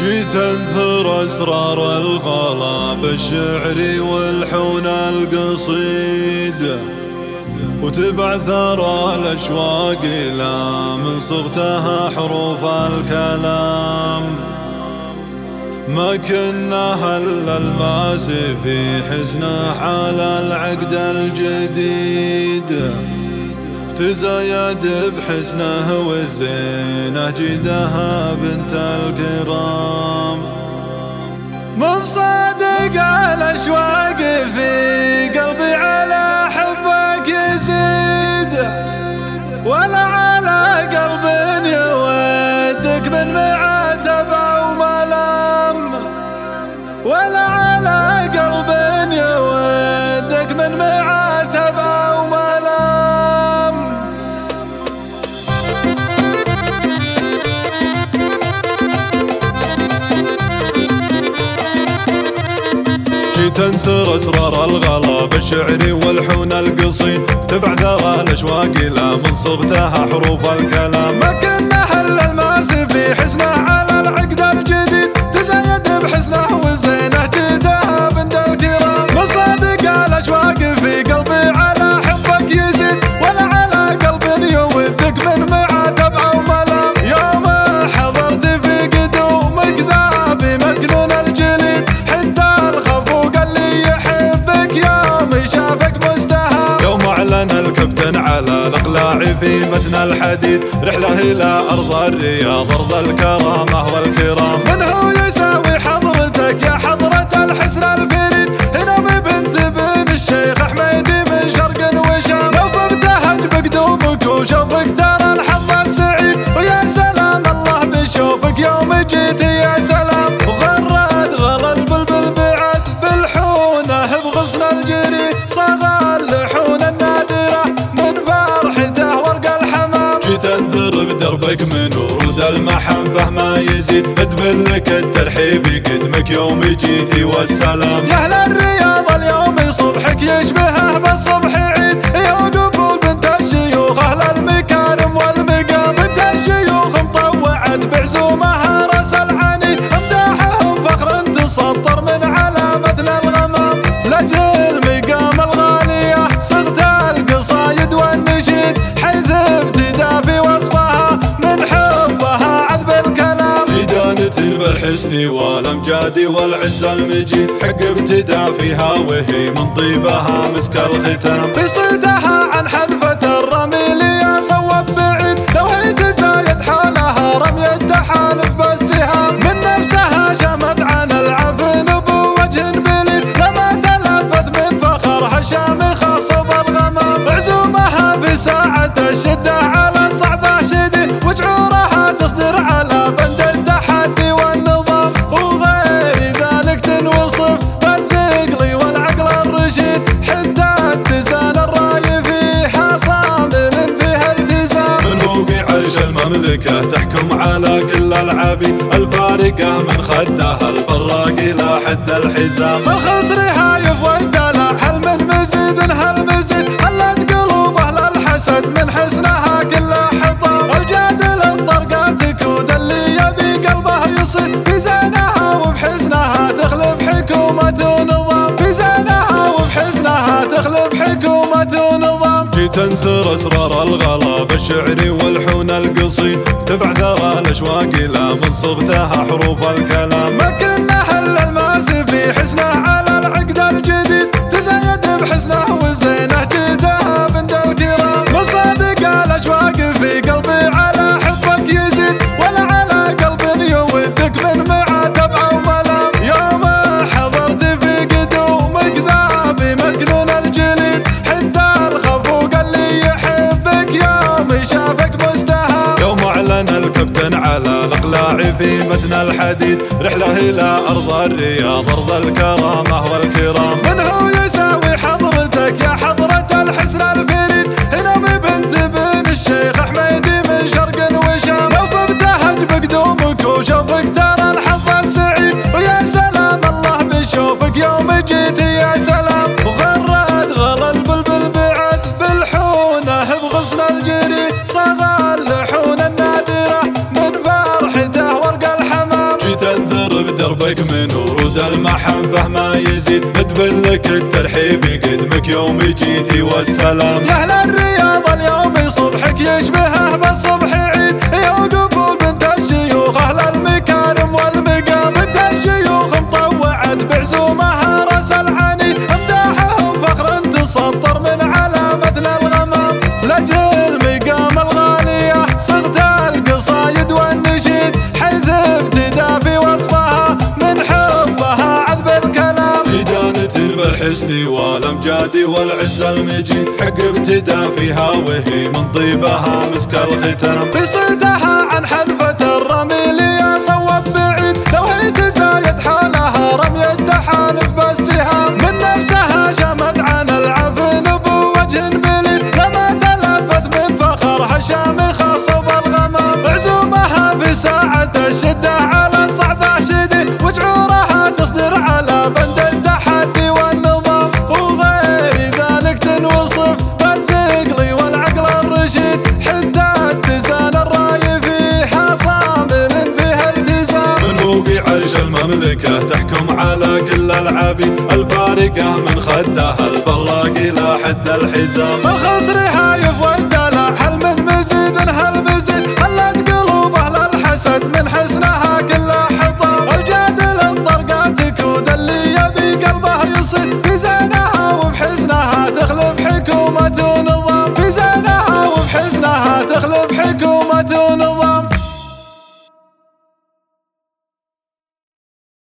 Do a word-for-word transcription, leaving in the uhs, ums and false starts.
جيت انثر اسرار الغلا بالشعر والحون القصيد، وتبع ثرى الاشواق لا من صغتها حروف الكلام. ما كنا هل الماسي في حزنه على العقد الجديد، تزايد بحسنه والزينه جدها بنت الكرام. من صادق الاشواق في قلبي على حبك يزيد، ولا على قلب يودك من معاتب او ملام، ولا على قلب يودك من معاتب او ملام. جيت انثر اسرار الغلا بالشعر والحون القصيد، تبع ثرى الاشواق لا من صغتها حروف الكلام. ما كنا هل الماسي في حسنه على العقد الجديد، تزايد بحسنه والزينه جدها بنت الكرام. من صادق الاشواق في قلبي على حبك يزيد، ولا على قلب يودك من معاتب او ملام. يوم حضرت في قدومك ذابي مكنون الجليد، حتى الخفو قال لي يحبك يوم شافك مستهام. يوم اعلن الكابتن على الاقلاع في متن الحديد، رحله الى ارض الرياض ارض الكرامه والكرام. من هو يساوي حضرتك يا حضره الحسن الفريد، هنا ببنت بن الشيخ حميدي من شرق وشام. لو ببتهج بقدومك وشوفك ترى الحظ السعيد، ويا سلام الله بشوفك يوم جيت يا سلام. وغرد غلا البلبل بعد بالحونه بغصن الجري، صغى اللحون النادره من فرحته ورق الحمام. جيت انذر بدربك من ورود المحبه ما يزيد، ادبل لك الترحيب يقدمك يوم جيتي والسلام. يا اهل الرياض اليوم صبحك يشبهه بالصبح عيد، يا قبول بنت الشيوخ اهل المكارم والمقام. بنت الشيوخ مطوعت بعزومها راس العني، امداحهم فخر تسطر من على مثل الغمام. لاجل مقام الغاليه صغت القصايد والنشيد، حيث ابتدى في وصفها من حبها عذب الكلام. بدانة بالحسن والامجاد والعز المجيد، حق ابتدى فيها وهي من طيبها مسك الختام. في صيدها عن حذفة الرميل يا صوب بعيد، لو هي تزايد حولها رمي التحالف بالسهام. من نفسها شمت عن العفن بوجه بليد، لما تلفت من فخرها الشامخه صوب الغمام. عزومها في ساعة الشدة على صعبة شديد، وجعورها تصدر على بند التحدي والنظام. وغير ذلك تنوصف بالثقل والعقل الرشيد، حتى اتزان الراي فيها صامل فيها التزام. من فوق عرش المملكة تحكم على كل العبيد، الفارقة من خدها البراق إلى حد الحزام. الخصر هايف والدلع هل من مزيد هل مزيد، خلت قلوب اهل الحسد من حسنها كلها حطام. الجادل الطرقات تكود اللي يبي قلبه يصيد، في زينها وبحسنها تخلف حكومة ونظام. في زينها وبحسنها تخلف حكومة ونظام. جيت انثر اسرار الغلا بالشعر والحون القصيد، تبع ثرى الاشواق لا من صغتها حروف الكلام. ما كنا هل الماسي في حسنه على العقد الجديد، تزايد بحسنه والزينه جدها بنت الكرام. من صادق الاشواق في قلبي على حبك يزيد، ولا على قلب يودك من معاتب او ملام. يوم حضرت في قدومك ذابي مكنون الجليد، حتى الخفو قال لي يحبك يوم شافك مستهام. يوم اعلن الكابتن على الاقلاع في متن الحديد، رحله الى ارض الرياض ارض الكرامه والكرام. من هو يساوي حضرتك يا حضره الحسن الفريد، هنا ببنت بن الشيخ حميدي من شرق وشام. لو ببتهج بقدومك وشوفك ترى الحظ السعيد، ويا سلام الله بشوفك يوم جيت يا سلام. وغرد غلا البلبل بعد بالحونه بغصن الجري، صغى اللحون النادره من فرحته ورق الحمام. جيت انذر دربك من ورود المحبة ما يزيد، نتبل لك الترحيب يقدمك يوم جيتي والسلام. يا أهل الرياض اليوم صبحك يشبهه بالصبح عيد، يوقفوا بنت الشيوخ أهل المكارم والمقام، بنت الشيوخ مطوعت بعزومها رأس العني، امداحهم فخر تسطر من علامة للغمام، لأجل المقام الغالية صغت القصايد والنشيد، حيث ابتدى في وصفها من حبها عذب الكلام. إدانة بالحسن والأمجاد والعز المجيد، حق ابتدى فيها وهي من طيبها مسك الختام. في صيتها عن حذفة الرميل يا صوب بعيد، لو هي تزايد حالها رمي التحالف بالسهام، من نفسها شمت عن العفن بوجه بليد، لما تلفت من فخرها الشامخ صوب الغمام، عزومها في ساعة الشدة على الصعبة شديد، وجعورها تصدر على بند التحدي والنظام، وغير ذلك تنوصف بالثقل والعقل الرشيد، حتى اتزان الراي فيها صامل فيها التزام. من فوق عرش المملكة تحكم على كل العبيد، الفارقة من خدها البلاق إلى حد الحزام. الخصر هايف والدلع هل من مزيد هل مزيد، هلت قلوب أهل الحسد من حسن